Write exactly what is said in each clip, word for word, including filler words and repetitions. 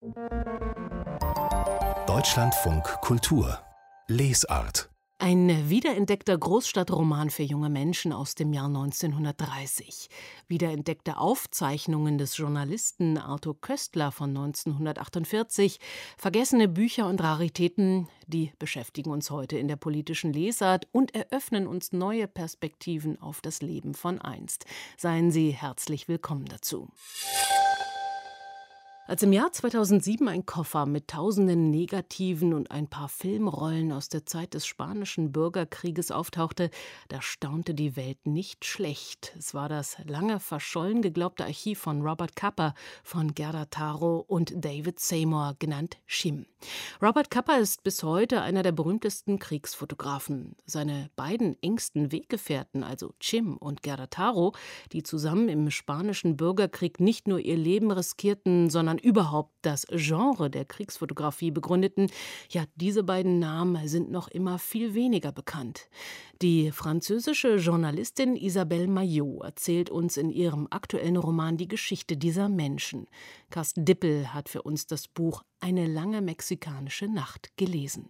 Deutschlandfunk Kultur Lesart. Ein wiederentdeckter Großstadtroman für junge Menschen aus dem Jahr neunzehnhundertdreißig. Wiederentdeckte Aufzeichnungen des Journalisten Arthur Koestler von neunzehnhundertachtundvierzig. Vergessene Bücher und Raritäten, die beschäftigen uns heute in der politischen Lesart und eröffnen uns neue Perspektiven auf das Leben von einst. Seien Sie herzlich willkommen dazu. Als im Jahr zweitausendsieben ein Koffer mit tausenden Negativen und ein paar Filmrollen aus der Zeit des Spanischen Bürgerkrieges auftauchte, da staunte die Welt nicht schlecht. Es war das lange verschollen geglaubte Archiv von Robert Capa, von Gerda Taro und David Seymour, genannt Chim. Robert Capa ist bis heute einer der berühmtesten Kriegsfotografen. Seine beiden engsten Weggefährten, also Chim und Gerda Taro, die zusammen im Spanischen Bürgerkrieg nicht nur ihr Leben riskierten, sondern überhaupt das Genre der Kriegsfotografie begründeten, ja, diese beiden Namen sind noch immer viel weniger bekannt. Die französische Journalistin Isabelle Maillot erzählt uns in ihrem aktuellen Roman die Geschichte dieser Menschen. Carsten Dippel hat für uns das Buch Eine lange mexikanische Nacht gelesen.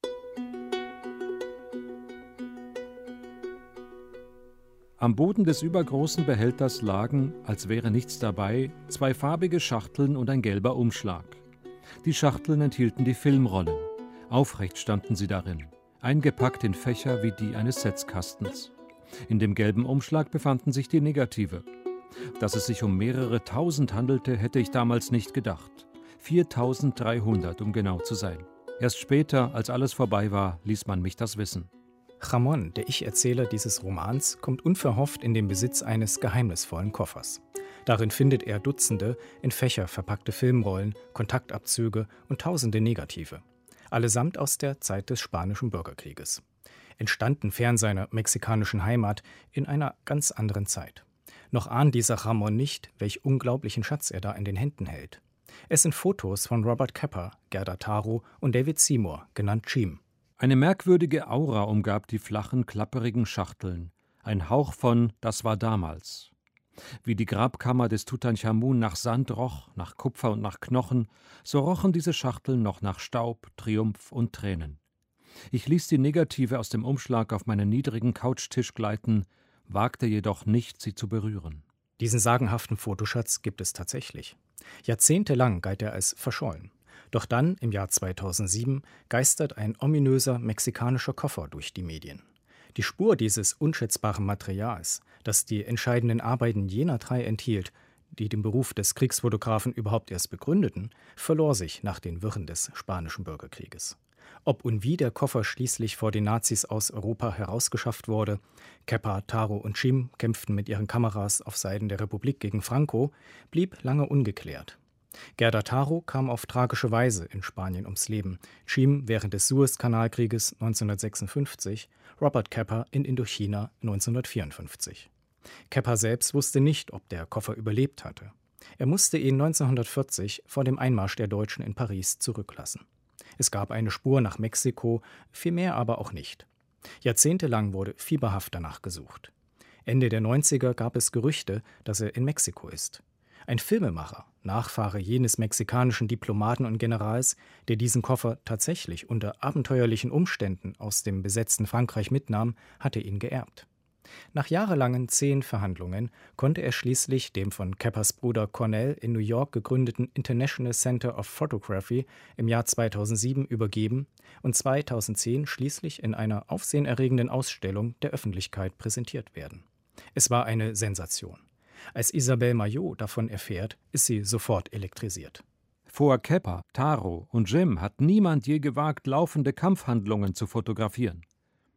Am Boden des übergroßen Behälters lagen, als wäre nichts dabei, zwei farbige Schachteln und ein gelber Umschlag. Die Schachteln enthielten die Filmrollen. Aufrecht standen sie darin, eingepackt in Fächer wie die eines Setzkastens. In dem gelben Umschlag befanden sich die Negative. Dass es sich um mehrere tausend handelte, hätte ich damals nicht gedacht. viertausenddreihundert, um genau zu sein. Erst später, als alles vorbei war, ließ man mich das wissen. Ramon, der Ich-Erzähler dieses Romans, kommt unverhofft in den Besitz eines geheimnisvollen Koffers. Darin findet er Dutzende in Fächer verpackte Filmrollen, Kontaktabzüge und tausende Negative. Allesamt aus der Zeit des Spanischen Bürgerkrieges. Entstanden fern seiner mexikanischen Heimat in einer ganz anderen Zeit. Noch ahnt dieser Ramon nicht, welch unglaublichen Schatz er da in den Händen hält. Es sind Fotos von Robert Capa, Gerda Taro und David Seymour, genannt Chim. Eine merkwürdige Aura umgab die flachen, klapperigen Schachteln. Ein Hauch von »Das war damals«. Wie die Grabkammer des Tutanchamun nach Sand roch, nach Kupfer und nach Knochen, so rochen diese Schachteln noch nach Staub, Triumph und Tränen. Ich ließ die Negative aus dem Umschlag auf meinen niedrigen Couchtisch gleiten, wagte jedoch nicht, sie zu berühren. Diesen sagenhaften Fotoschatz gibt es tatsächlich. Jahrzehntelang galt er als verschollen. Doch dann, im Jahr zweitausendsieben, geistert ein ominöser mexikanischer Koffer durch die Medien. Die Spur dieses unschätzbaren Materials, das die entscheidenden Arbeiten jener drei enthielt, die den Beruf des Kriegsfotografen überhaupt erst begründeten, verlor sich nach den Wirren des Spanischen Bürgerkrieges. Ob und wie der Koffer schließlich vor den Nazis aus Europa herausgeschafft wurde, Capa, Taro und Chim kämpften mit ihren Kameras auf Seiten der Republik gegen Franco, blieb lange ungeklärt. Gerda Taro kam auf tragische Weise in Spanien ums Leben, Chim während des Suezkanalkrieges neunzehnhundertsechsundfünfzig, Robert Capa in Indochina neunzehnhundertvierundfünfzig. Capa selbst wusste nicht, ob der Koffer überlebt hatte. Er musste ihn neunzehnhundertvierzig vor dem Einmarsch der Deutschen in Paris zurücklassen. Es gab eine Spur nach Mexiko, viel mehr aber auch nicht. Jahrzehntelang wurde fieberhaft danach gesucht. Ende der neunziger gab es Gerüchte, dass er in Mexiko ist. Ein Filmemacher, Nachfahre jenes mexikanischen Diplomaten und Generals, der diesen Koffer tatsächlich unter abenteuerlichen Umständen aus dem besetzten Frankreich mitnahm, hatte ihn geerbt. Nach jahrelangen zähen Verhandlungen konnte er schließlich dem von Capas Bruder Cornell in New York gegründeten International Center of Photography im Jahr zweitausendsieben übergeben und zweitausendzehn schließlich in einer aufsehenerregenden Ausstellung der Öffentlichkeit präsentiert werden. Es war eine Sensation. Als Isabelle Maillot davon erfährt, ist sie sofort elektrisiert. Vor Capa, Taro und Chim hat niemand je gewagt, laufende Kampfhandlungen zu fotografieren.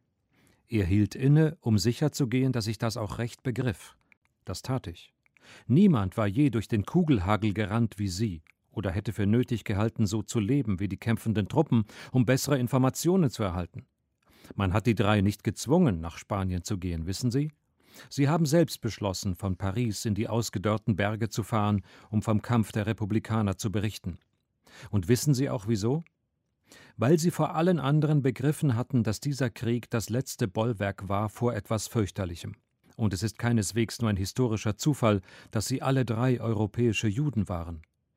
Er hielt inne, um sicherzugehen, dass ich das auch recht begriff. Das tat ich. Niemand war je durch den Kugelhagel gerannt wie sie oder hätte für nötig gehalten, so zu leben wie die kämpfenden Truppen, um bessere Informationen zu erhalten. Man hat die drei nicht gezwungen, nach Spanien zu gehen, wissen Sie? Sie haben selbst beschlossen, von Paris in die ausgedörrten Berge zu fahren, um vom Kampf der Republikaner zu berichten. Und wissen Sie auch wieso? Weil sie vor allen anderen begriffen hatten, dass dieser Krieg das letzte Bollwerk war vor etwas Fürchterlichem. Und es ist keineswegs nur ein historischer Zufall, dass sie alle drei europäische Juden waren.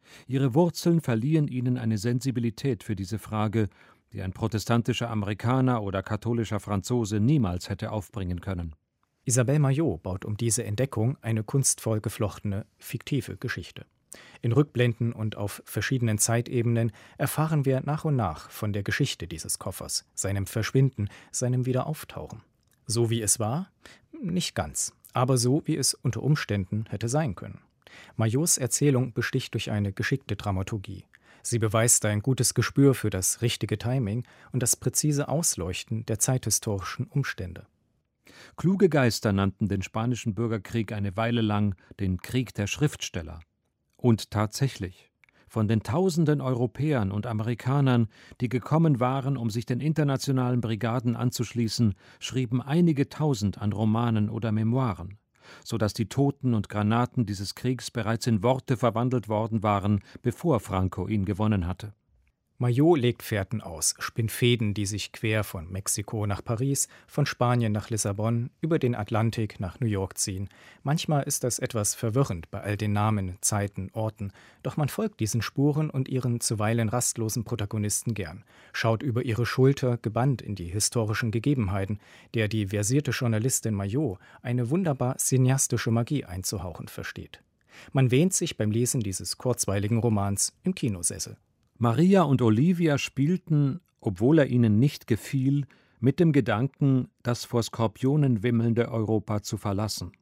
Ihre Wurzeln verliehen ihnen eine Sensibilität für diese Frage, die ein protestantischer Amerikaner oder katholischer Franzose niemals hätte aufbringen können. Isabelle Maillot baut um diese Entdeckung eine kunstvoll geflochtene, fiktive Geschichte. In Rückblenden und auf verschiedenen Zeitebenen erfahren wir nach und nach von der Geschichte dieses Koffers, seinem Verschwinden, seinem Wiederauftauchen. So wie es war? Nicht ganz, aber so wie es unter Umständen hätte sein können. Maillots Erzählung besticht durch eine geschickte Dramaturgie. Sie beweist ein gutes Gespür für das richtige Timing und das präzise Ausleuchten der zeithistorischen Umstände. Kluge Geister nannten den Spanischen Bürgerkrieg eine Weile lang den Krieg der Schriftsteller. Und tatsächlich, von den tausenden Europäern und Amerikanern, die gekommen waren, um sich den internationalen Brigaden anzuschließen, schrieben einige tausend an Romanen oder Memoiren, so dass die Toten und Granaten dieses Kriegs bereits in Worte verwandelt worden waren, bevor Franco ihn gewonnen hatte. Maillot legt Fährten aus, spinnt Fäden, die sich quer von Mexiko nach Paris, von Spanien nach Lissabon, über den Atlantik nach New York ziehen. Manchmal ist das etwas verwirrend bei all den Namen, Zeiten, Orten, doch man folgt diesen Spuren und ihren zuweilen rastlosen Protagonisten gern, schaut über ihre Schulter gebannt in die historischen Gegebenheiten, der die versierte Journalistin Maillot eine wunderbar cineastische Magie einzuhauchen versteht. Man wähnt sich beim Lesen dieses kurzweiligen Romans im Kinosessel. Maria und Olivia spielten, obwohl er ihnen nicht gefiel, mit dem Gedanken, das vor Skorpionen wimmelnde Europa zu verlassen.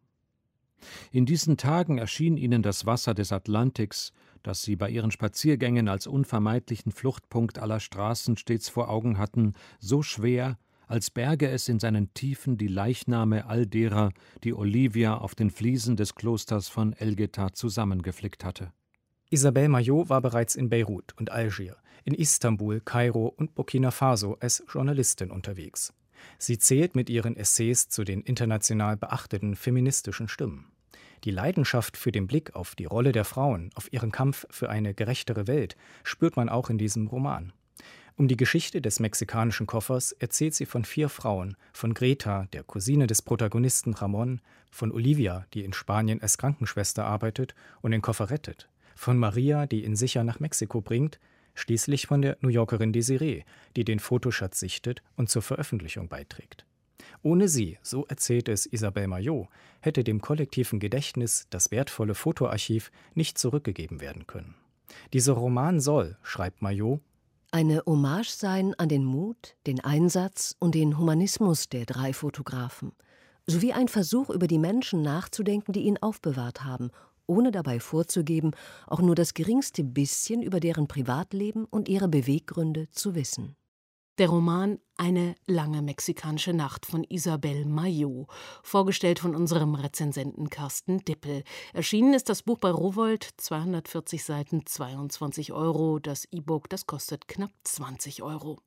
In diesen Tagen erschien ihnen das Wasser des Atlantiks, das sie bei ihren Spaziergängen als unvermeidlichen Fluchtpunkt aller Straßen stets vor Augen hatten, so schwer, als berge es in seinen Tiefen die Leichname all derer, die Olivia auf den Fliesen des Klosters von Elgeta zusammengeflickt hatte. Isabelle Maillot war bereits in Beirut und Algier, in Istanbul, Kairo und Burkina Faso als Journalistin unterwegs. Sie zählt mit ihren Essays zu den international beachteten feministischen Stimmen. Die Leidenschaft für den Blick auf die Rolle der Frauen, auf ihren Kampf für eine gerechtere Welt, spürt man auch in diesem Roman. Um die Geschichte des mexikanischen Koffers erzählt sie von vier Frauen, von Greta, der Cousine des Protagonisten Ramon, von Olivia, die in Spanien als Krankenschwester arbeitet und den Koffer rettet, von Maria, die ihn sicher nach Mexiko bringt, schließlich von der New Yorkerin Desiree, die den Fotoschatz sichtet und zur Veröffentlichung beiträgt. Ohne sie, so erzählt es Isabelle Maillot, hätte dem kollektiven Gedächtnis das wertvolle Fotoarchiv nicht zurückgegeben werden können. Dieser Roman soll, schreibt Maillot, eine Hommage sein an den Mut, den Einsatz und den Humanismus der drei Fotografen, sowie ein Versuch, über die Menschen nachzudenken, die ihn aufbewahrt haben, ohne dabei vorzugeben, auch nur das geringste bisschen über deren Privatleben und ihre Beweggründe zu wissen. Der Roman »Eine lange mexikanische Nacht« von Isabelle Maillot, vorgestellt von unserem Rezensenten Carsten Dippel. Erschienen ist das Buch bei Rowohlt, zweihundertvierzig Seiten, zweiundzwanzig Euro. Das E-Book, das kostet knapp zwanzig Euro.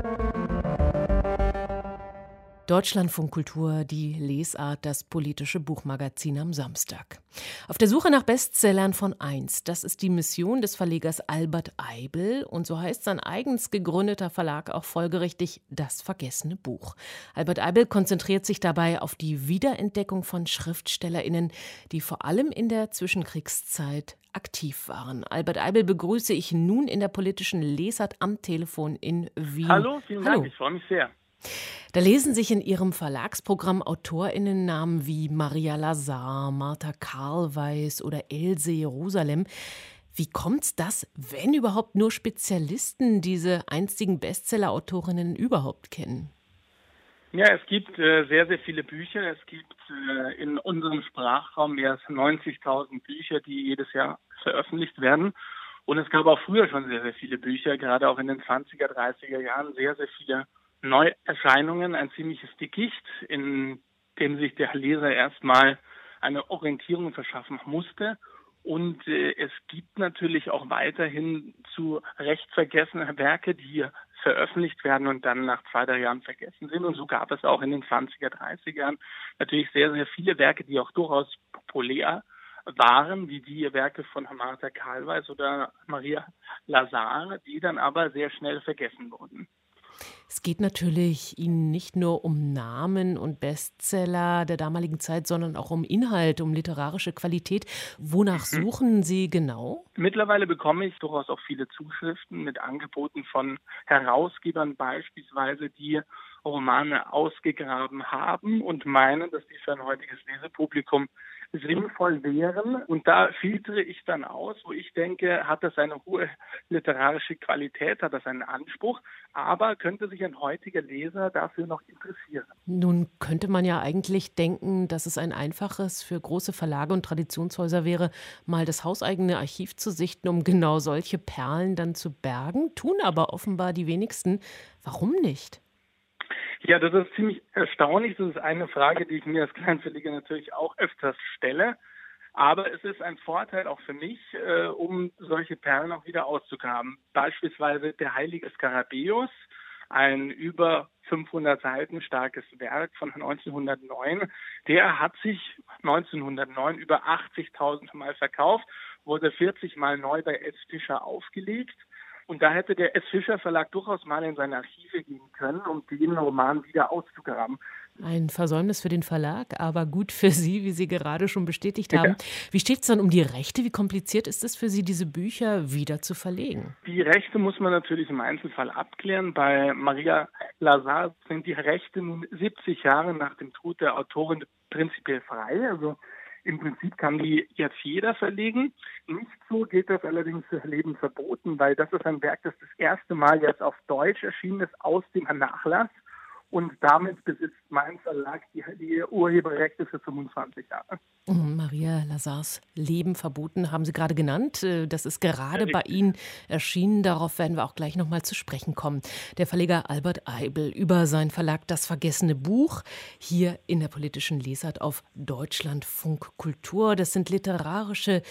Deutschlandfunk Kultur, die Lesart, das politische Buchmagazin am Samstag. Auf der Suche nach Bestsellern von einst, das ist die Mission des Verlegers Albert Eibel und so heißt sein eigens gegründeter Verlag auch folgerichtig Das vergessene Buch. Albert Eibel konzentriert sich dabei auf die Wiederentdeckung von SchriftstellerInnen, die vor allem in der Zwischenkriegszeit aktiv waren. Albert Eibel begrüße ich nun in der politischen Lesart am Telefon in Wien. Hallo, vielen Hallo. Dank, ich freue mich sehr. Da lesen sich in Ihrem Verlagsprogramm AutorInnennamen wie Maria Lazar, Martha Karlweis oder Else Jerusalem. Wie kommt's, dass, wenn überhaupt, nur Spezialisten diese einstigen Bestseller-Autorinnen überhaupt kennen? Ja, es gibt äh, sehr, sehr viele Bücher. Es gibt äh, in unserem Sprachraum mehr als neunzigtausend Bücher, die jedes Jahr veröffentlicht werden. Und es gab auch früher schon sehr, sehr viele Bücher, gerade auch in den zwanziger, dreißiger Jahren, sehr, sehr viele Neuerscheinungen, ein ziemliches Dickicht, in dem sich der Leser erstmal eine Orientierung verschaffen musste. Und äh, es gibt natürlich auch weiterhin zu Recht vergessene Werke, die veröffentlicht werden und dann nach zwei, drei Jahren vergessen sind. Und so gab es auch in den zwanziger, dreißiger Jahren natürlich sehr, sehr viele Werke, die auch durchaus populär waren, wie die Werke von Martha Karlweis oder Maria Lazar, die dann aber sehr schnell vergessen wurden. Es geht natürlich Ihnen nicht nur um Namen und Bestseller der damaligen Zeit, sondern auch um Inhalt, um literarische Qualität. Wonach suchen Sie genau? Mittlerweile bekomme ich durchaus auch viele Zuschriften mit Angeboten von Herausgebern beispielsweise, die Romane ausgegraben haben und meinen, dass die für ein heutiges Lesepublikum sinnvoll wären. Und da filtere ich dann aus, wo ich denke, hat das eine hohe literarische Qualität, hat das einen Anspruch, aber könnte sich ein heutiger Leser dafür noch interessieren. Nun könnte man ja eigentlich denken, dass es ein einfaches für große Verlage und Traditionshäuser wäre, mal das hauseigene Archiv zu sichten, um genau solche Perlen dann zu bergen. Tun aber offenbar die wenigsten. Warum nicht? Ja, das ist ziemlich erstaunlich. Das ist eine Frage, die ich mir als Kleinverleger natürlich auch öfters stelle. Aber es ist ein Vorteil auch für mich, äh, um solche Perlen auch wieder auszugraben. Beispielsweise der Heilige Skarabäus, ein über fünfhundert Seiten starkes Werk von neunzehnhundertneun. Der hat sich neunzehnhundertneun über achtzigtausend Mal verkauft, wurde vierzig Mal neu bei S. Fischer aufgelegt. Und da hätte der S. Fischer Verlag durchaus mal in seine Archive gehen können, um den Roman wieder auszugraben. Ein Versäumnis für den Verlag, aber gut für Sie, wie Sie gerade schon bestätigt haben. Ja. Wie steht es dann um die Rechte? Wie kompliziert ist es für Sie, diese Bücher wieder zu verlegen? Die Rechte muss man natürlich im Einzelfall abklären. Bei Maria Lazar sind die Rechte nun siebzig Jahre nach dem Tod der Autorin prinzipiell frei. Also im Prinzip kann die jetzt jeder verlegen. Nicht so geht das allerdings für Leben verboten, weil das ist ein Werk, das das erste Mal jetzt auf Deutsch erschienen ist aus dem Nachlass. Und damit besitzt mein Verlag die, die Urheberrechte für fünfundzwanzig Jahre. Maria Lazars Leben verboten haben Sie gerade genannt. Das ist gerade bei Ihnen erschienen. Darauf werden wir auch gleich noch mal zu sprechen kommen. Der Verleger Albert Eibel über seinen Verlag Das vergessene Buch hier in der politischen Lesart auf Deutschlandfunk Kultur. Das sind literarische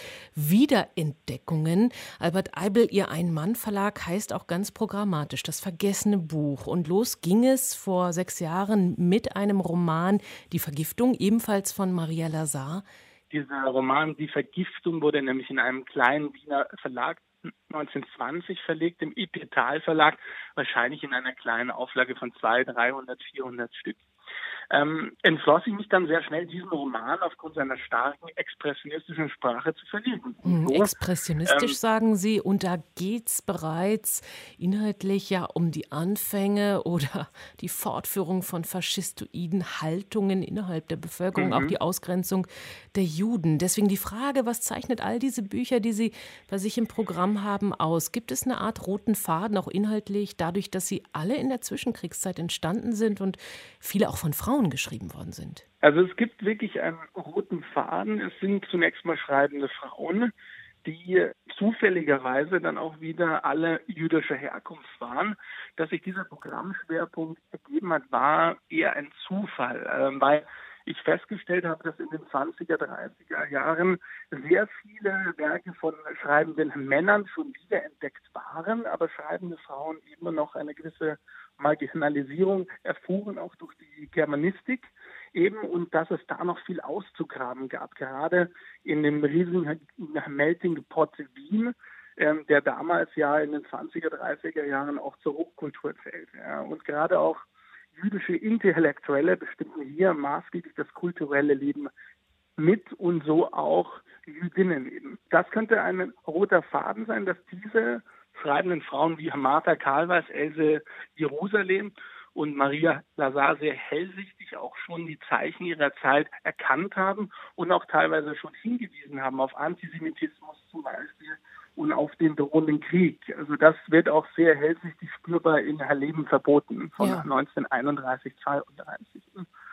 Wiederentdeckungen. Albert Eibel, Ihr Ein-Mann-Verlag, heißt auch ganz programmatisch Das vergessene Buch. Und los ging es vor sechs Jahren mit einem Roman Die Vergiftung, ebenfalls von Maria Lazar. Dieser Roman Die Vergiftung wurde nämlich in einem kleinen Wiener Verlag neunzehnhundertzwanzig verlegt, im Epital Verlag, wahrscheinlich in einer kleinen Auflage von zweihundert, dreihundert, vierhundert Stück. Ähm, entschloss ich mich dann sehr schnell, diesen Roman aufgrund seiner starken expressionistischen Sprache zu verlegen. So, Expressionistisch ähm, sagen Sie, und da geht es bereits inhaltlich ja um die Anfänge oder die Fortführung von faschistoiden Haltungen innerhalb der Bevölkerung, mhm. auch die Ausgrenzung der Juden. Deswegen die Frage, was zeichnet all diese Bücher, die Sie bei sich im Programm haben, aus? Gibt es eine Art roten Faden, auch inhaltlich, dadurch, dass sie alle in der Zwischenkriegszeit entstanden sind und viele auch von Frauen geschrieben worden sind? Also es gibt wirklich einen roten Faden. Es sind zunächst mal schreibende Frauen, die zufälligerweise dann auch wieder alle jüdischer Herkunft waren. Dass sich dieser Programmschwerpunkt ergeben hat, war eher ein Zufall, äh, weil ich festgestellt habe, dass in den zwanziger, dreißiger Jahren sehr viele Werke von schreibenden Männern schon wiederentdeckt waren, aber schreibende Frauen immer noch eine gewisse Marginalisierung erfuhren, auch durch die Germanistik eben, und dass es da noch viel auszugraben gab, gerade in dem riesigen Melting Pot Wien, ähm, der damals ja in den zwanziger, dreißiger Jahren auch zur Hochkultur zählt. Ja. Und gerade auch jüdische Intellektuelle bestimmten hier maßgeblich das kulturelle Leben mit und so auch Jüdinnen eben. Das könnte ein roter Faden sein, dass diese schreibenden Frauen wie Martha Karlweis, Else Jerusalem und Maria Lazar sehr hellsichtig auch schon die Zeichen ihrer Zeit erkannt haben und auch teilweise schon hingewiesen haben auf Antisemitismus zum Beispiel und auf den drohenden Krieg. Also das wird auch sehr hellsichtig spürbar in Leben verboten von ja. neunzehnhunderteinunddreißig, zweiunddreißig.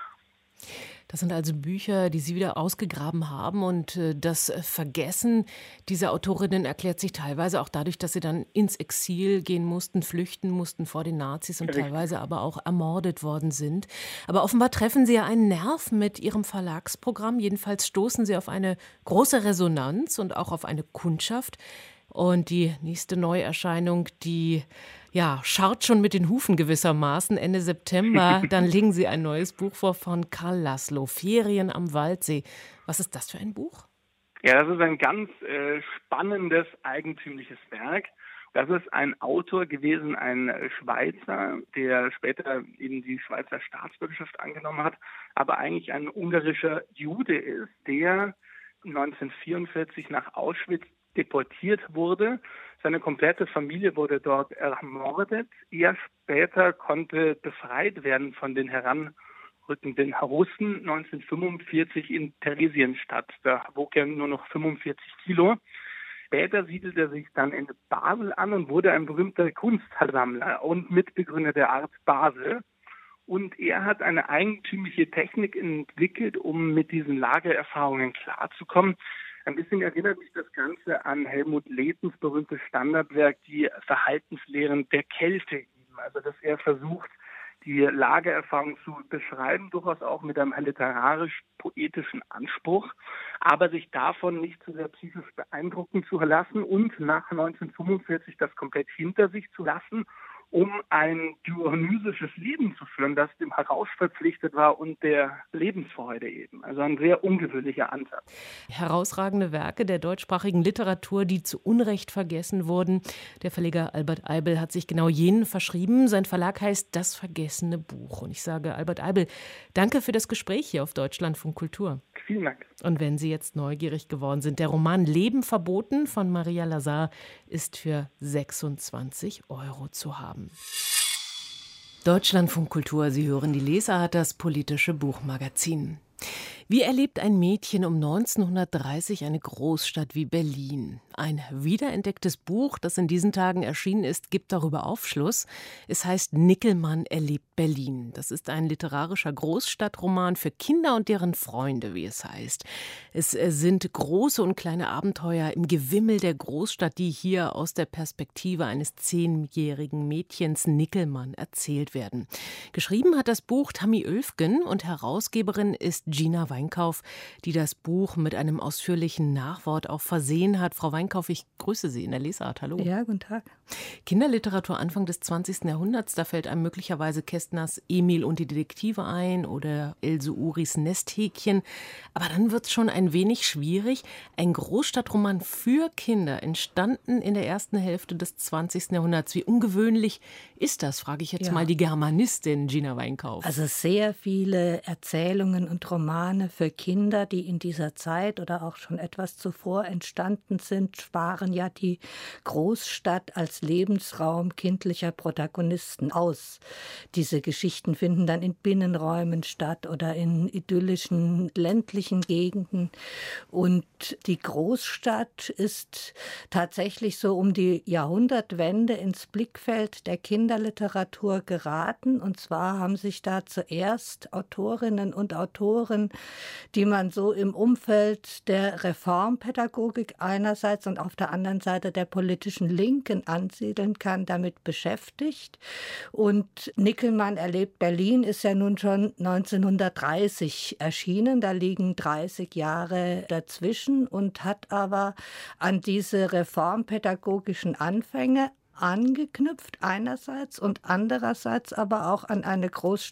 Das sind also Bücher, die Sie wieder ausgegraben haben, und das Vergessen dieser Autorinnen erklärt sich teilweise auch dadurch, dass sie dann ins Exil gehen mussten, flüchten mussten vor den Nazis und teilweise aber auch ermordet worden sind. Aber offenbar treffen Sie ja einen Nerv mit Ihrem Verlagsprogramm. Jedenfalls stoßen Sie auf eine große Resonanz und auch auf eine Kundschaft. Und die nächste Neuerscheinung, die ja, scharrt schon mit den Hufen gewissermaßen. Ende September, dann legen Sie ein neues Buch vor von Karl Laszlo, Ferien am Waldsee. Was ist das für ein Buch? Ja, das ist ein ganz äh, spannendes, eigentümliches Werk. Das ist ein Autor gewesen, ein Schweizer, der später eben die Schweizer Staatsbürgerschaft angenommen hat, aber eigentlich ein ungarischer Jude ist, der neunzehnhundertvierundvierzig nach Auschwitz deportiert wurde. Seine komplette Familie wurde dort ermordet. Er später konnte befreit werden von den heranrückenden Russen neunzehnhundertfünfundvierzig in Theresienstadt. Da wog er nur noch fünfundvierzig Kilo. Später siedelte er sich dann in Basel an und wurde ein berühmter Kunstsammler und Mitbegründer der Art Basel. Und er hat eine eigentümliche Technik entwickelt, um mit diesen Lagererfahrungen klarzukommen. Ein bisschen erinnert mich das Ganze an Helmut Lehntens berühmtes Standardwerk, die Verhaltenslehren der Kälte. Also dass er versucht, die Lagererfahrung zu beschreiben, durchaus auch mit einem literarisch-poetischen Anspruch, aber sich davon nicht zu sehr psychisch beeindrucken zu lassen und nach neunzehnhundertfünfundvierzig das komplett hinter sich zu lassen, um ein dionysisches Leben zu führen, das dem Rausch verpflichtet war und der Lebensfreude eben. Also ein sehr ungewöhnlicher Ansatz. Herausragende Werke der deutschsprachigen Literatur, die zu Unrecht vergessen wurden. Der Verleger Albert Eibel hat sich genau jenen verschrieben. Sein Verlag heißt Das vergessene Buch. Und ich sage Albert Eibel, danke für das Gespräch hier auf Deutschlandfunk Kultur. Vielen Dank. Und wenn Sie jetzt neugierig geworden sind, der Roman Leben verboten von Maria Lazar ist für sechsundzwanzig Euro zu haben. Deutschlandfunk Kultur, Sie hören die Lesart, das politische Buchmagazin. Wie erlebt ein Mädchen um neunzehnhundertdreißig eine Großstadt wie Berlin? Ein wiederentdecktes Buch, das in diesen Tagen erschienen ist, gibt darüber Aufschluss. Es heißt Nickelmann erlebt Berlin. Das ist ein literarischer Großstadtroman für Kinder und deren Freunde, wie es heißt. Es sind große und kleine Abenteuer im Gewimmel der Großstadt, die hier aus der Perspektive eines zehnjährigen Mädchens Nickelmann erzählt werden. Geschrieben hat das Buch Tammy Oelfgen und Herausgeberin ist Gina Weinkauf, die das Buch mit einem ausführlichen Nachwort auch versehen hat. Frau Weinkauf, ich grüße Sie in der Lesart. Hallo. Ja, guten Tag. Kinderliteratur Anfang des zwanzigsten Jahrhunderts, da fällt einem möglicherweise Kästners Emil und die Detektive ein oder Else Uris Nesthäkchen. Aber dann wird es schon ein wenig schwierig. Ein Großstadtroman für Kinder, entstanden in der ersten Hälfte des zwanzigsten Jahrhunderts. Wie ungewöhnlich ist das, frage ich jetzt Ja. mal die Germanistin Gina Weinkauf. Also sehr viele Erzählungen und Romane für Kinder, die in dieser Zeit oder auch schon etwas zuvor entstanden sind, sparen ja die Großstadt als Lebensraum kindlicher Protagonisten aus. Diese Geschichten finden dann in Binnenräumen statt oder in idyllischen ländlichen Gegenden. Und die Großstadt ist tatsächlich so um die Jahrhundertwende ins Blickfeld der Kinderliteratur geraten. Und zwar haben sich da zuerst Autorinnen und Autoren, die man so im Umfeld der Reformpädagogik einerseits und auf der anderen Seite der politischen Linken ansiedeln kann, damit beschäftigt. Und Nickelmann erlebt Berlin ist ja nun schon neunzehnhundertdreißig erschienen, da liegen dreißig Jahre dazwischen und hat aber an diese reformpädagogischen Anfänge angeknüpft einerseits und andererseits aber auch an eine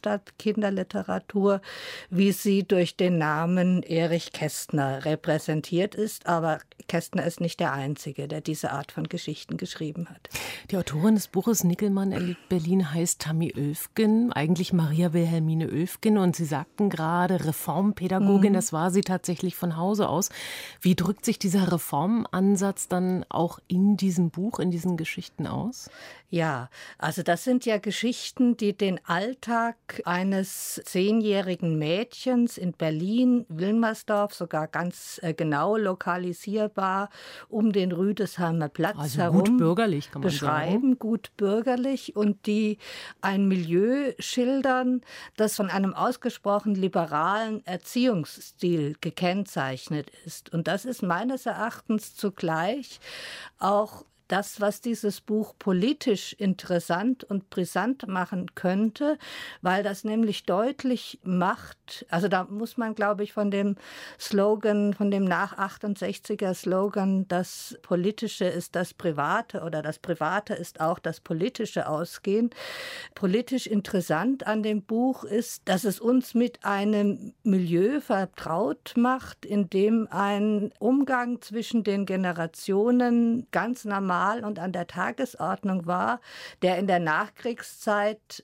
Großstadt-Kinderliteratur, wie sie durch den Namen Erich Kästner repräsentiert ist. Aber Kästner ist nicht der Einzige, der diese Art von Geschichten geschrieben hat. Die Autorin des Buches Nickelmann erlebt Berlin heißt Tammy Oelfgen, eigentlich Maria Wilhelmine Oelfgen. Und Sie sagten gerade Reformpädagogin, mhm. das war sie tatsächlich von Hause aus. Wie drückt sich dieser Reformansatz dann auch in diesem Buch, in diesen Geschichten aus? Aus? Ja, also das sind ja Geschichten, die den Alltag eines zehnjährigen Mädchens in Berlin, Wilmersdorf, sogar ganz äh, genau lokalisierbar um den Rüdesheimer Platz also herum gut bürgerlich, kann man beschreiben, sagen. gut bürgerlich und die ein Milieu schildern, das von einem ausgesprochen liberalen Erziehungsstil gekennzeichnet ist. Und das ist meines Erachtens zugleich auch das, was dieses Buch politisch interessant und brisant machen könnte, weil das nämlich deutlich macht, also da muss man, glaube ich, von dem Slogan, von dem nach achtundsechziger Slogan, das Politische ist das Private oder das Private ist auch das Politische ausgehen. Politisch interessant an dem Buch ist, dass es uns mit einem Milieu vertraut macht, in dem ein Umgang zwischen den Generationen ganz normal normal und an der Tagesordnung war, der in der Nachkriegszeit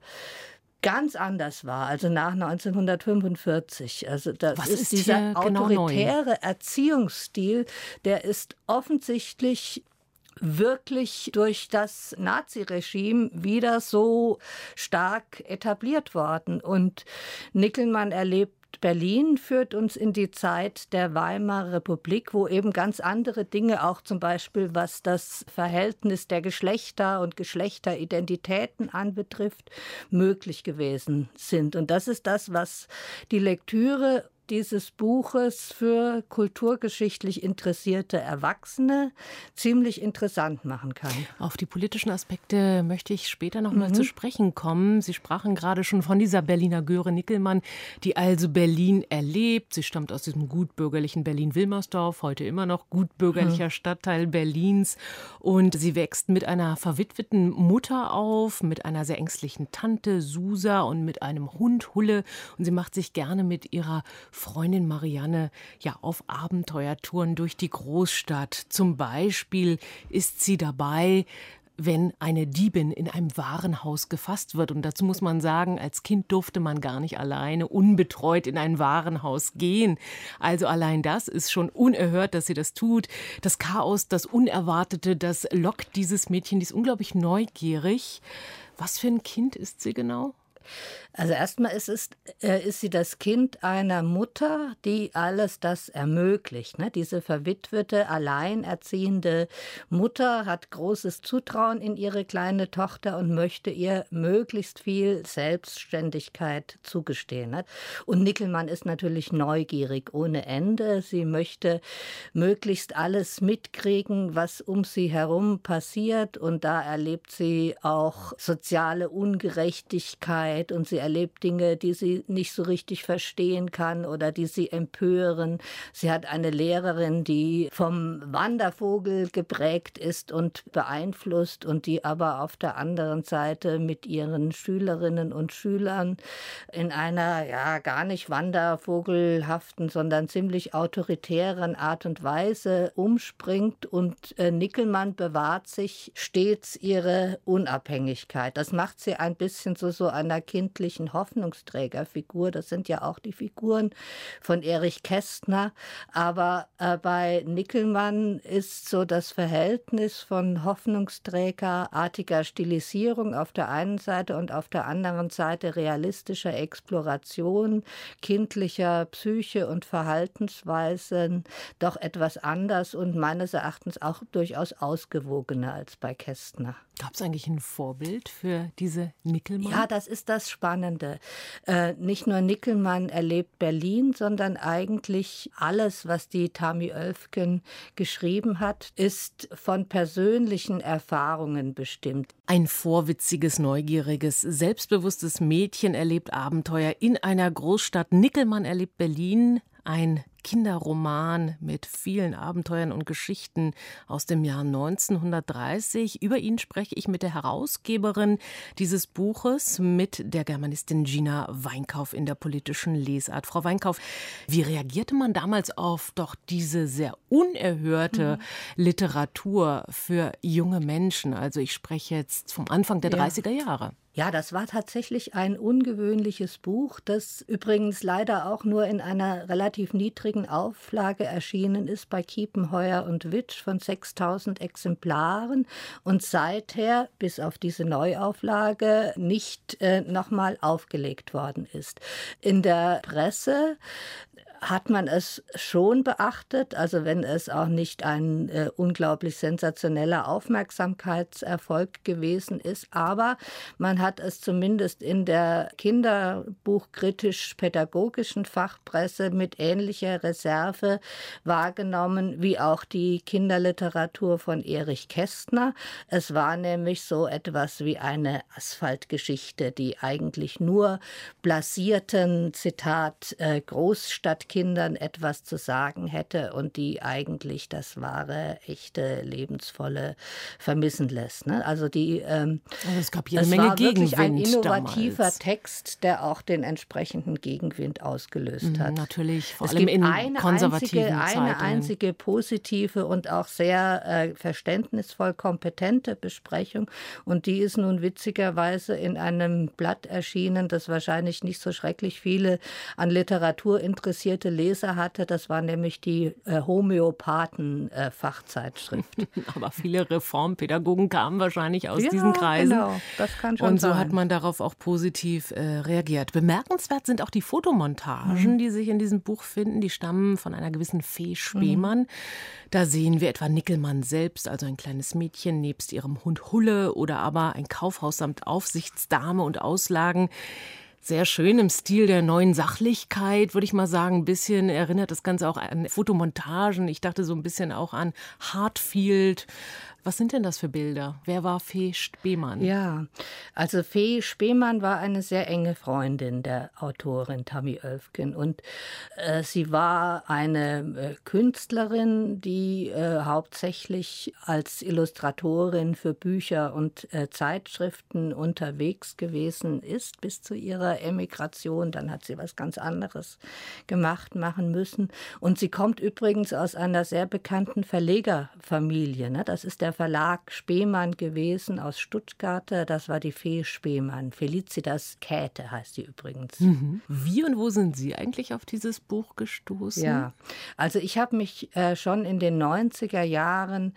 ganz anders war, also nach neunzehnhundertfünfundvierzig. Also das Was ist, ist dieser genau autoritäre neu? Erziehungsstil, der ist offensichtlich wirklich durch das Naziregime wieder so stark etabliert worden. Und Nickelmann erlebt Berlin, führt uns in die Zeit der Weimarer Republik, wo eben ganz andere Dinge, auch zum Beispiel was das Verhältnis der Geschlechter und Geschlechteridentitäten anbetrifft, möglich gewesen sind. Und das ist das, was die Lektüre dieses Buches für kulturgeschichtlich interessierte Erwachsene ziemlich interessant machen kann. Auf die politischen Aspekte möchte ich später noch mal Mhm. zu sprechen kommen. Sie sprachen gerade schon von dieser Berliner Göre Nickelmann, die also Berlin erlebt. Sie stammt aus diesem gutbürgerlichen Berlin-Wilmersdorf, heute immer noch gutbürgerlicher Stadtteil Berlins. Und sie wächst mit einer verwitweten Mutter auf, mit einer sehr ängstlichen Tante Susa und mit einem Hund Hulle. Und sie macht sich gerne mit ihrer Freundin Marianne ja auf Abenteuertouren durch die Großstadt. Zum Beispiel ist sie dabei, wenn eine Diebin in einem Warenhaus gefasst wird. Und dazu muss man sagen, als Kind durfte man gar nicht alleine unbetreut in ein Warenhaus gehen. Also allein das ist schon unerhört, dass sie das tut. Das Chaos, das Unerwartete, das lockt dieses Mädchen, die ist unglaublich neugierig. Was für ein Kind ist sie genau? Also erstmal ist, es, äh, ist sie das Kind einer Mutter, die alles das ermöglicht. Ne? Diese verwitwete, alleinerziehende Mutter hat großes Zutrauen in ihre kleine Tochter und möchte ihr möglichst viel Selbstständigkeit zugestehen. Ne? Und Nickelmann ist natürlich neugierig ohne Ende. Sie möchte möglichst alles mitkriegen, was um sie herum passiert. Und da erlebt sie auch soziale Ungerechtigkeit und sie erlebt Dinge, die sie nicht so richtig verstehen kann oder die sie empören. Sie hat eine Lehrerin, die vom Wandervogel geprägt ist und beeinflusst und die aber auf der anderen Seite mit ihren Schülerinnen und Schülern in einer ja gar nicht wandervogelhaften, sondern ziemlich autoritären Art und Weise umspringt. Und äh, Nickelmann bewahrt sich stets ihre Unabhängigkeit. Das macht sie ein bisschen zu so einer kindlichen Hoffnungsträgerfigur. Das sind ja auch die Figuren von Erich Kästner. Aber äh, bei Nickelmann ist so das Verhältnis von hoffnungsträgerartiger Stilisierung auf der einen Seite und auf der anderen Seite realistischer Exploration kindlicher Psyche und Verhaltensweisen doch etwas anders und meines Erachtens auch durchaus ausgewogener als bei Kästner. Gab es eigentlich ein Vorbild für diese Nickelmann? Ja, das ist das Spannende. Äh, nicht nur Nickelmann erlebt Berlin, sondern eigentlich alles, was die Tami Oelfgen geschrieben hat, ist von persönlichen Erfahrungen bestimmt. Ein vorwitziges, neugieriges, selbstbewusstes Mädchen erlebt Abenteuer in einer Großstadt. Nickelmann erlebt Berlin, ein Kinderroman mit vielen Abenteuern und Geschichten aus dem Jahr neunzehnhundertdreißig. Über ihn spreche ich mit der Herausgeberin dieses Buches, mit der Germanistin Gina Weinkauf in der politischen Lesart. Frau Weinkauf, wie reagierte man damals auf doch diese sehr unerhörte mhm. Literatur für junge Menschen? Also ich spreche jetzt vom Anfang der ja. dreißiger Jahre. Ja, das war tatsächlich ein ungewöhnliches Buch, das übrigens leider auch nur in einer relativ niedrigen Auflage erschienen ist bei Kiepenheuer und Witsch von sechstausend Exemplaren und seither bis auf diese Neuauflage nicht äh, nochmal aufgelegt worden ist. In der Presse hat man es schon beachtet, also wenn es auch nicht ein äh, unglaublich sensationeller Aufmerksamkeitserfolg gewesen ist, aber man hat es zumindest in der kinderbuchkritisch-pädagogischen Fachpresse mit ähnlicher Reserve wahrgenommen, wie auch die Kinderliteratur von Erich Kästner. Es war nämlich so etwas wie eine Asphaltgeschichte, die eigentlich nur blasierten, Zitat, äh, Großstadt Kindern etwas zu sagen hätte und die eigentlich das wahre, echte, lebensvolle vermissen lässt. Ne? Also die, ähm, also es gab jede es Menge war wirklich ein Gegenwind innovativer damals. Text, der auch den entsprechenden Gegenwind ausgelöst hat. Natürlich, vor es allem gibt in eine konservativen einzige, Zeitungen. eine einzige positive und auch sehr äh, verständnisvoll kompetente Besprechung und die ist nun witzigerweise in einem Blatt erschienen, das wahrscheinlich nicht so schrecklich viele an Literatur interessierte Leser hatte. Das war nämlich die äh, Homöopathen-Fachzeitschrift. Äh, Aber viele Reformpädagogen kamen wahrscheinlich aus ja, diesen Kreisen. Genau, das kann schon Und so sein. hat man darauf auch positiv äh, reagiert. Bemerkenswert sind auch die Fotomontagen, mhm. die sich in diesem Buch finden. Die stammen von einer gewissen Fee Spemann. Mhm. Da sehen wir etwa Nickelmann selbst, also ein kleines Mädchen, nebst ihrem Hund Hulle oder aber ein Kaufhaus samt Aufsichtsdame und Auslagen. Sehr schön im Stil der neuen Sachlichkeit, würde ich mal sagen. Ein bisschen erinnert das Ganze auch an Fotomontagen. Ich dachte so ein bisschen auch an Hartfield. Was sind denn das für Bilder? Wer war Fee Spemann? Ja, also Fee Spemann war eine sehr enge Freundin der Autorin Tammy Oelfgen und äh, sie war eine äh, Künstlerin, die äh, hauptsächlich als Illustratorin für Bücher und äh, Zeitschriften unterwegs gewesen ist bis zu ihrer Emigration. Dann hat sie was ganz anderes gemacht, machen müssen. Und sie kommt übrigens aus einer sehr bekannten Verlegerfamilie. Ne? Das ist der Verlag Spemann gewesen aus Stuttgart. Das war die Fee Spemann. Felicitas Käthe heißt sie übrigens. Mhm. Wie und wo sind Sie eigentlich auf dieses Buch gestoßen? Ja, also ich habe mich äh, schon in den neunziger Jahren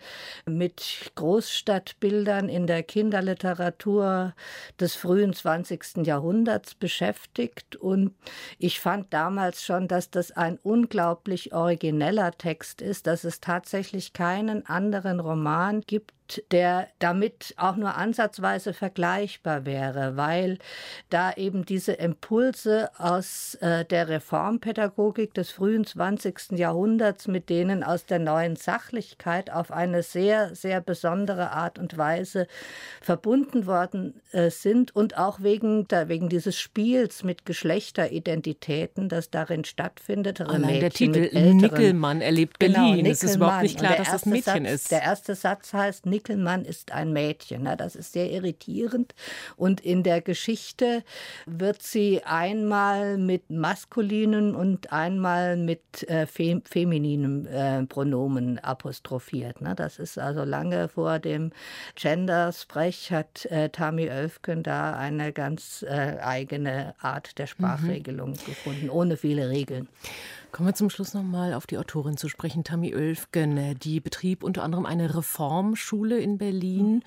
mit Großstadtbildern in der Kinderliteratur des frühen zwanzigsten Jahrhunderts beschäftigt und ich fand damals schon, dass das ein unglaublich origineller Text ist, dass es tatsächlich keinen anderen Roman gibt, der damit auch nur ansatzweise vergleichbar wäre, weil da eben diese Impulse aus äh, der Reformpädagogik des frühen zwanzigsten Jahrhunderts mit denen aus der neuen Sachlichkeit auf eine sehr, sehr besondere Art und Weise verbunden worden äh, sind und auch wegen, da, wegen dieses Spiels mit Geschlechteridentitäten, das darin stattfindet. Allein der Titel Nickelmann erlebt Berlin. Genau, es ist überhaupt nicht klar, dass das Mädchen Satz, ist. Der erste Satz heißt, Nickelmann ist ein Mädchen. Na, das ist sehr irritierend. Und in der Geschichte wird sie einmal mit maskulinen und einmal mit äh, fem femininen äh, Pronomen apostrophiert. Na, das ist also lange vor dem Gender-Sprech hat äh, Tammy Oelfgen da eine ganz äh, eigene Art der Sprachregelung mhm. gefunden, ohne viele Regeln. Kommen wir zum Schluss noch mal auf die Autorin zu sprechen, Tammy Oelfgen. Die betrieb unter anderem eine Reformschule in Berlin.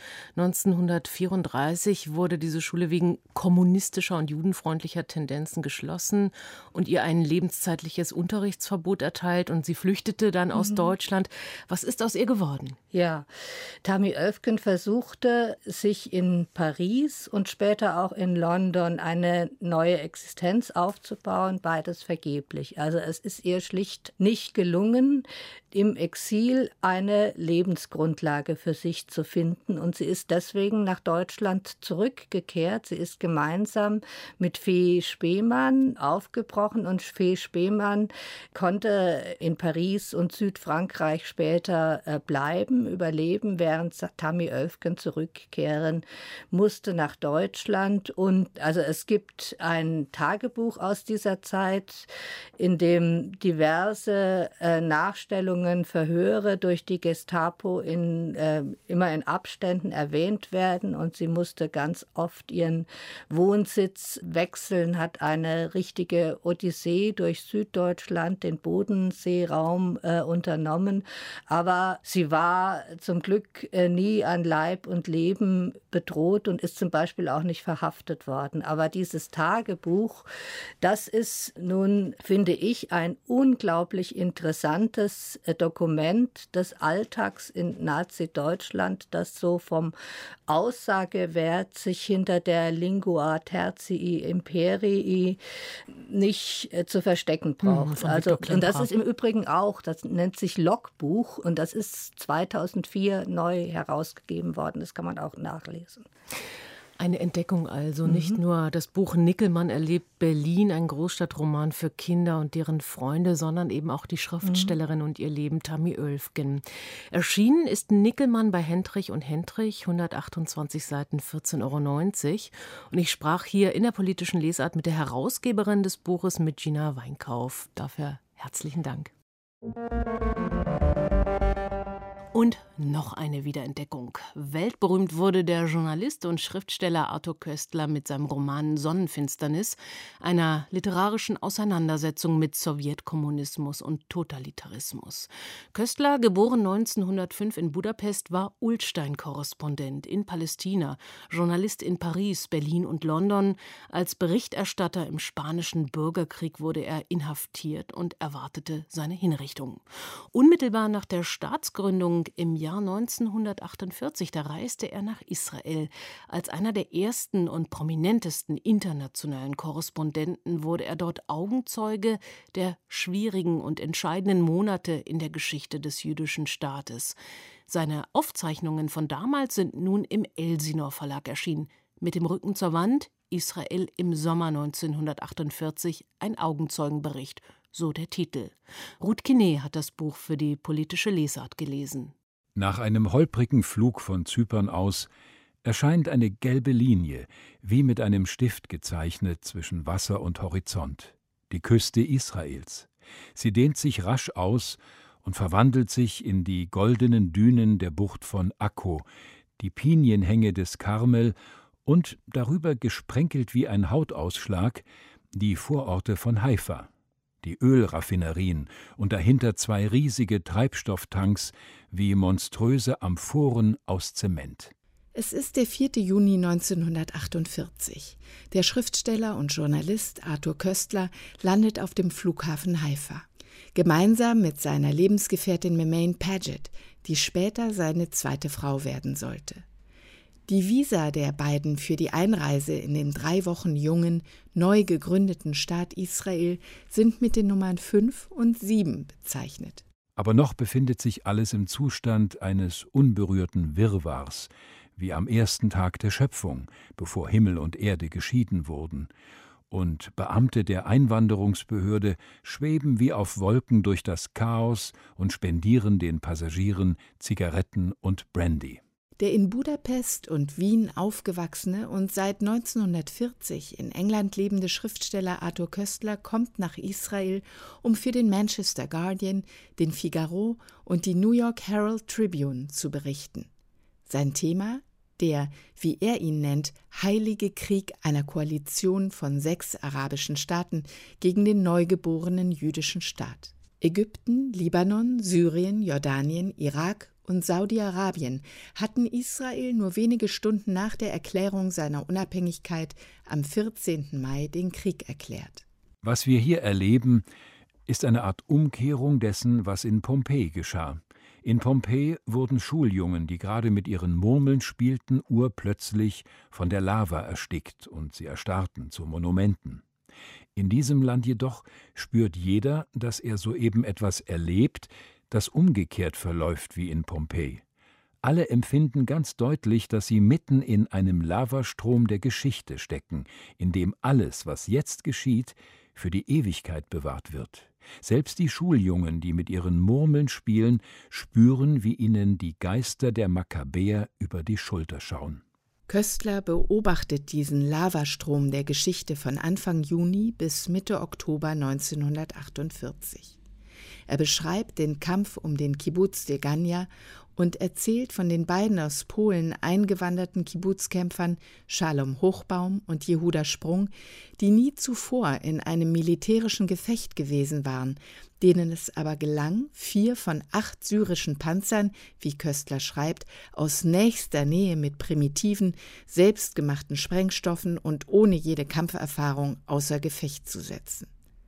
neunzehnhundertvierunddreißig wurde diese Schule wegen kommunistischer und judenfreundlicher Tendenzen geschlossen und ihr ein lebenszeitliches Unterrichtsverbot erteilt und sie flüchtete dann aus mhm. Deutschland. Was ist aus ihr geworden? Ja, Tammy Oelfgen versuchte, sich in Paris und später auch in London eine neue Existenz aufzubauen, beides vergeblich. Also es ist ihr schlicht nicht gelungen, im Exil eine Lebensgrundlage für sich zu finden. Und sie ist deswegen nach Deutschland zurückgekehrt. Sie ist gemeinsam mit Fee Spemann aufgebrochen und Fee Spemann konnte in Paris und Südfrankreich später äh, bleiben, überleben, während Tammy Oelfgen zurückkehren musste nach Deutschland. Und also es gibt ein Tagebuch aus dieser Zeit, in dem diverse äh, Nachstellungen, Verhöre durch die Gestapo in, äh, immer in Abständen erwähnt werden und sie musste ganz oft ihren Wohnsitz wechseln, hat eine richtige Odyssee durch Süddeutschland, den Bodenseeraum äh, unternommen, aber sie war zum Glück äh, nie an Leib und Leben bedroht und ist zum Beispiel auch nicht verhaftet worden. Aber dieses Tagebuch, das ist nun, finde ich, ein unglaublich interessantes Dokument des Alltags in Nazi-Deutschland, das so vom Aussagewert sich hinter der Lingua Tertii Imperii nicht äh, zu verstecken braucht. Hm, also, und das ist im Übrigen auch, das nennt sich Logbuch und das ist zweitausendvier neu herausgegeben worden. Das kann man auch nachlesen. Eine Entdeckung also, Mhm. nicht nur das Buch Nickelmann erlebt Berlin, ein Großstadtroman für Kinder und deren Freunde, sondern eben auch die Schriftstellerin und ihr Leben, Tammy Oelfgen. Erschienen ist Nickelmann bei Hendrich und Hendrich, hundertachtundzwanzig Seiten, vierzehn Euro neunzig. Und ich sprach hier in der politischen Lesart mit der Herausgeberin des Buches, mit Gina Weinkauf. Dafür herzlichen Dank. Und noch eine Wiederentdeckung. Weltberühmt wurde der Journalist und Schriftsteller Arthur Koestler mit seinem Roman Sonnenfinsternis, einer literarischen Auseinandersetzung mit Sowjetkommunismus und Totalitarismus. Koestler, geboren neunzehnhundertfünf in Budapest, war Ullstein-Korrespondent in Palästina, Journalist in Paris, Berlin und London. Als Berichterstatter im Spanischen Bürgerkrieg wurde er inhaftiert und erwartete seine Hinrichtung. Unmittelbar nach der Staatsgründung im Jahr neunzehnhundertachtundvierzig, da reiste er nach Israel. Als einer der ersten und prominentesten internationalen Korrespondenten wurde er dort Augenzeuge der schwierigen und entscheidenden Monate in der Geschichte des jüdischen Staates. Seine Aufzeichnungen von damals sind nun im Elsinor Verlag erschienen. Mit dem Rücken zur Wand: Israel im Sommer neunzehnhundertachtundvierzig, ein Augenzeugenbericht, so der Titel. Ruth Kine hat das Buch für die politische Lesart gelesen. Nach einem holprigen Flug von Zypern aus erscheint eine gelbe Linie, wie mit einem Stift gezeichnet, zwischen Wasser und Horizont. Die Küste Israels. Sie dehnt sich rasch aus und verwandelt sich in die goldenen Dünen der Bucht von Akko, die Pinienhänge des Karmel und, darüber gesprenkelt wie ein Hautausschlag, die Vororte von Haifa. Die Ölraffinerien und dahinter zwei riesige Treibstofftanks wie monströse Amphoren aus Zement. Es ist der vierte Juni neunzehnhundertachtundvierzig. Der Schriftsteller und Journalist Arthur Koestler landet auf dem Flughafen Haifa. Gemeinsam mit seiner Lebensgefährtin Memaine Paget, die später seine zweite Frau werden sollte. Die Visa der beiden für die Einreise in den drei Wochen jungen, neu gegründeten Staat Israel sind mit den Nummern fünf und sieben bezeichnet. Aber noch befindet sich alles im Zustand eines unberührten Wirrwarrs, wie am ersten Tag der Schöpfung, bevor Himmel und Erde geschieden wurden. Und Beamte der Einwanderungsbehörde schweben wie auf Wolken durch das Chaos und spendieren den Passagieren Zigaretten und Brandy. Der in Budapest und Wien aufgewachsene und seit neunzehnhundertvierzig in England lebende Schriftsteller Arthur Koestler kommt nach Israel, um für den Manchester Guardian, den Figaro und die New York Herald Tribune zu berichten. Sein Thema: der, wie er ihn nennt, heilige Krieg einer Koalition von sechs arabischen Staaten gegen den neugeborenen jüdischen Staat. Ägypten, Libanon, Syrien, Jordanien, Irak und Saudi-Arabien hatten Israel nur wenige Stunden nach der Erklärung seiner Unabhängigkeit am vierzehnten Mai den Krieg erklärt. Was wir hier erleben, ist eine Art Umkehrung dessen, was in Pompeji geschah. In Pompeji wurden Schuljungen, die gerade mit ihren Murmeln spielten, urplötzlich von der Lava erstickt und sie erstarrten zu Monumenten. In diesem Land jedoch spürt jeder, dass er soeben etwas erlebt, das umgekehrt verläuft wie in Pompeji. Alle empfinden ganz deutlich, dass sie mitten in einem Lavastrom der Geschichte stecken, in dem alles, was jetzt geschieht, für die Ewigkeit bewahrt wird. Selbst die Schuljungen, die mit ihren Murmeln spielen, spüren, wie ihnen die Geister der Makkabäer über die Schulter schauen. Koestler beobachtet diesen Lavastrom der Geschichte von Anfang Juni bis Mitte Oktober neunzehnhundertachtundvierzig. Er beschreibt den Kampf um den Kibbuz Degania und erzählt von den beiden aus Polen eingewanderten Kibbutzkämpfern Schalom Hochbaum und Jehuda Sprung, die nie zuvor in einem militärischen Gefecht gewesen waren, denen es aber gelang, vier von acht syrischen Panzern, wie Koestler schreibt, aus nächster Nähe mit primitiven, selbstgemachten Sprengstoffen und ohne jede Kampferfahrung außer Gefecht zu setzen.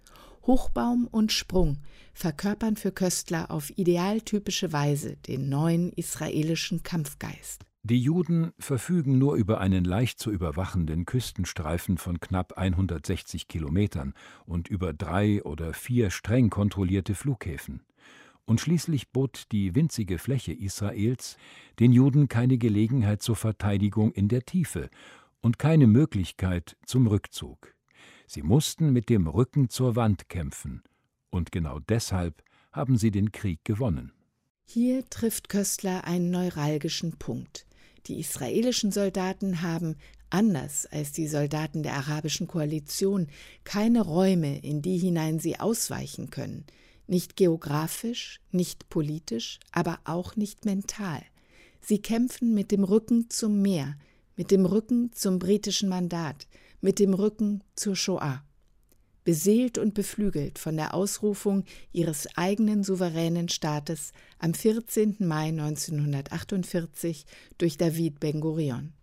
Hochbaum und Sprung verkörpern für Koestler auf idealtypische Weise den neuen israelischen Kampfgeist. Die Juden verfügen nur über einen leicht zu überwachenden Küstenstreifen von knapp hundertsechzig Kilometern und über drei oder vier streng kontrollierte Flughäfen. Und schließlich bot die winzige Fläche Israels den Juden keine Gelegenheit zur Verteidigung in der Tiefe und keine Möglichkeit zum Rückzug. Sie mussten mit dem Rücken zur Wand kämpfen, und genau deshalb haben sie den Krieg gewonnen. Hier trifft Köstler einen neuralgischen Punkt. Die israelischen Soldaten haben, anders als die Soldaten der arabischen Koalition, keine Räume, in die hinein sie ausweichen können. Nicht geografisch, nicht politisch, aber auch nicht mental. Sie kämpfen mit dem Rücken zum Meer, mit dem Rücken zum britischen Mandat, mit dem Rücken zur Shoah. Beseelt und beflügelt von der Ausrufung ihres eigenen souveränen Staates am vierzehnten Mai neunzehnhundertachtundvierzig durch David Ben-Gurion.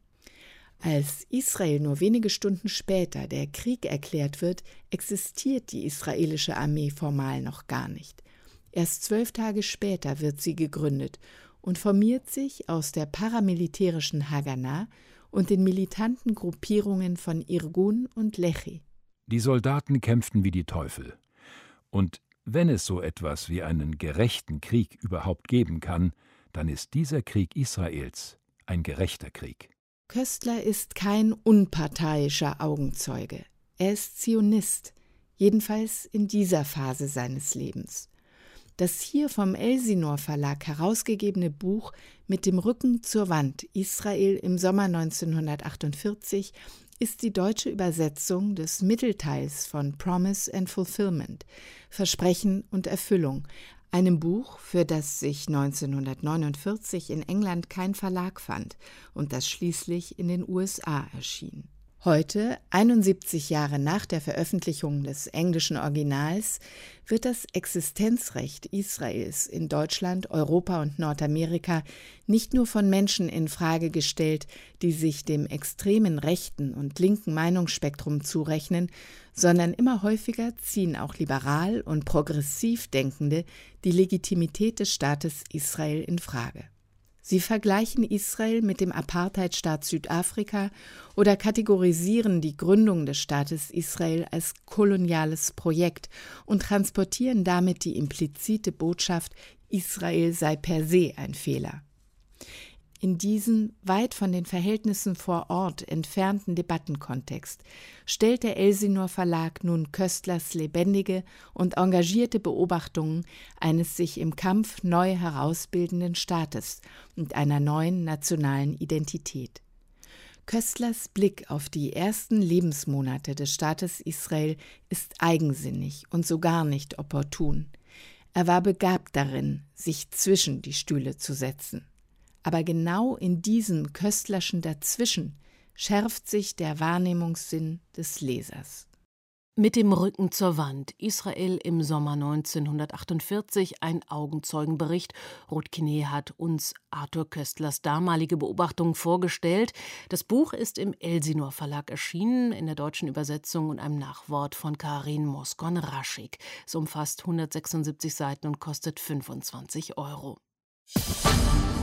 Als Israel nur wenige Stunden später der Krieg erklärt wird, existiert die israelische Armee formal noch gar nicht. Erst zwölf Tage später wird sie gegründet und formiert sich aus der paramilitärischen Haganah und den militanten Gruppierungen von Irgun und Lechi. Die Soldaten kämpften wie die Teufel. Und wenn es so etwas wie einen gerechten Krieg überhaupt geben kann, dann ist dieser Krieg Israels ein gerechter Krieg. Köstler ist kein unparteiischer Augenzeuge. Er ist Zionist, jedenfalls in dieser Phase seines Lebens. Das hier vom Elsinor Verlag herausgegebene Buch Mit dem Rücken zur Wand, Israel im Sommer neunzehnhundertachtundvierzig, ist die deutsche Übersetzung des Mittelteils von Promise and Fulfillment, Versprechen und Erfüllung, einem Buch, für das sich neunzehnhundertneunundvierzig in England kein Verlag fand und das schließlich in den U S A erschien. Heute, einundsiebzig Jahre nach der Veröffentlichung des englischen Originals, wird das Existenzrecht Israels in Deutschland, Europa und Nordamerika nicht nur von Menschen in Frage gestellt, die sich dem extremen rechten und linken Meinungsspektrum zurechnen, sondern immer häufiger ziehen auch liberal und progressiv Denkende die Legitimität des Staates Israel in Frage. Sie vergleichen Israel mit dem Apartheidstaat Südafrika oder kategorisieren die Gründung des Staates Israel als koloniales Projekt und transportieren damit die implizite Botschaft, Israel sei per se ein Fehler. In diesen weit von den Verhältnissen vor Ort entfernten Debattenkontext stellt der Elsinor Verlag nun Köstlers lebendige und engagierte Beobachtungen eines sich im Kampf neu herausbildenden Staates und einer neuen nationalen Identität. Köstlers Blick auf die ersten Lebensmonate des Staates Israel ist eigensinnig und so gar nicht opportun. Er war begabt darin, sich zwischen die Stühle zu setzen. Aber genau in diesem Köstlerschen Dazwischen schärft sich der Wahrnehmungssinn des Lesers. Mit dem Rücken zur Wand. Israel im Sommer neunzehnhundertachtundvierzig, ein Augenzeugenbericht. Ruth Kine hat uns Arthur Köstlers damalige Beobachtung vorgestellt. Das Buch ist im Elsinor Verlag erschienen, in der deutschen Übersetzung und einem Nachwort von Karin Moscon-Raschig. Es umfasst hundertsechsundsiebzig Seiten und kostet fünfundzwanzig Euro.